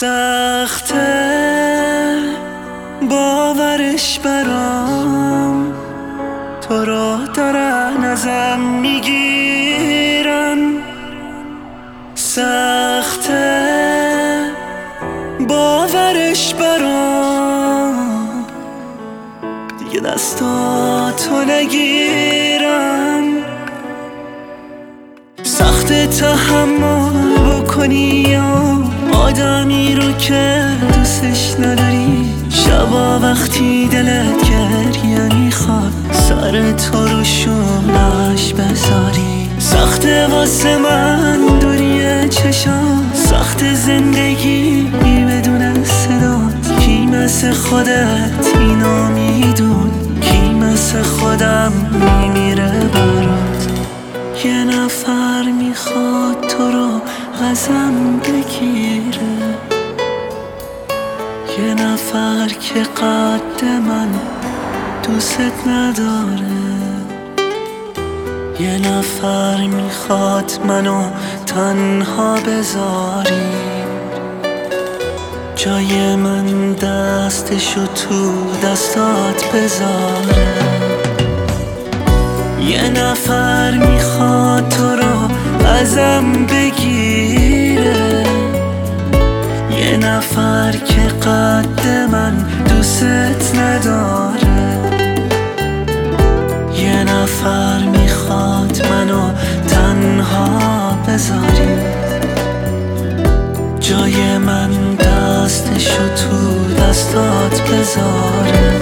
سخته باورش برام، تو رو دارن ازم میگیرن. سخته باورش برام، دیگه دستاتو نگیرن. سخته تحمل بکنی یا آدمی رو که دوستش نداری. شبا وقتی دلت گریه میخواد سر تو رو شونش بذاری. سخته واسه من دوری چشام، سخت زندگی بدون صدات. کی مثل خودت اینو میدون، کی مثل خودم میمیره برات. یه نفر میخواد تو رو ازم بگیره، یه نفر که قد من دوست نداره. یه نفر میخواد منو تنها بذاری، جای من دستشو تو دستات بذاره. یه نفر میخواد تو رو ازم بگیره، یه نفر که قد من دوست نداره. یه نفر میخواد منو تنها بذاری، جای من دستشو تو دستات بذاره.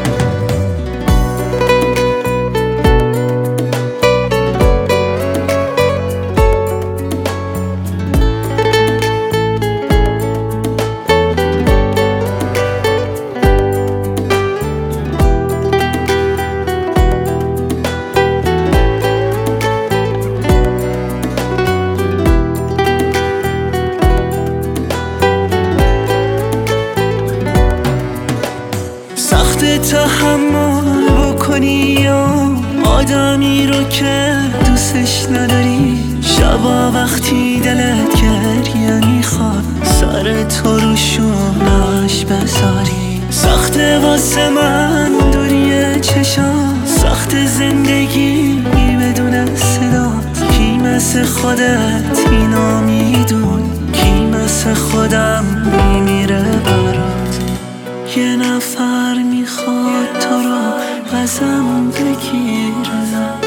تحمل بکنی یا آدمی رو که دوستش نداری. شبا وقتی دلت گریه میخواد سر تو رو شونش بذاری. سخته واسه من دوری چشام، سخت زندگی بدون صدات. کی مثل خودت اینو میدون، کی مثل خودم میمیره برات. یه نفر میخواد تو رو ازم بگیره،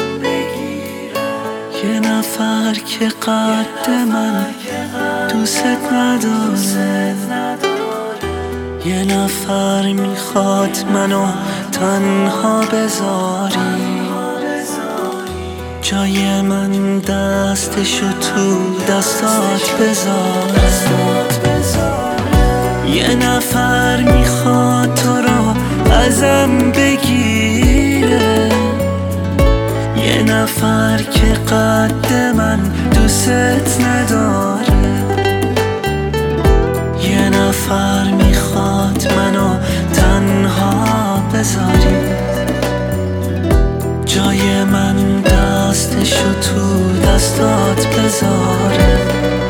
یه نفر که قد من دوست نداره. یه نفر میخواد منو تنها بذاری، جای من دستشو تو دستات بذاره. یه نفر میخواد تو رو ازم بگیره، یه نفر که قد من دوست نداره. یه نفر میخواد منو تنها بذاری، جای من دستشو تو دستات بذاره.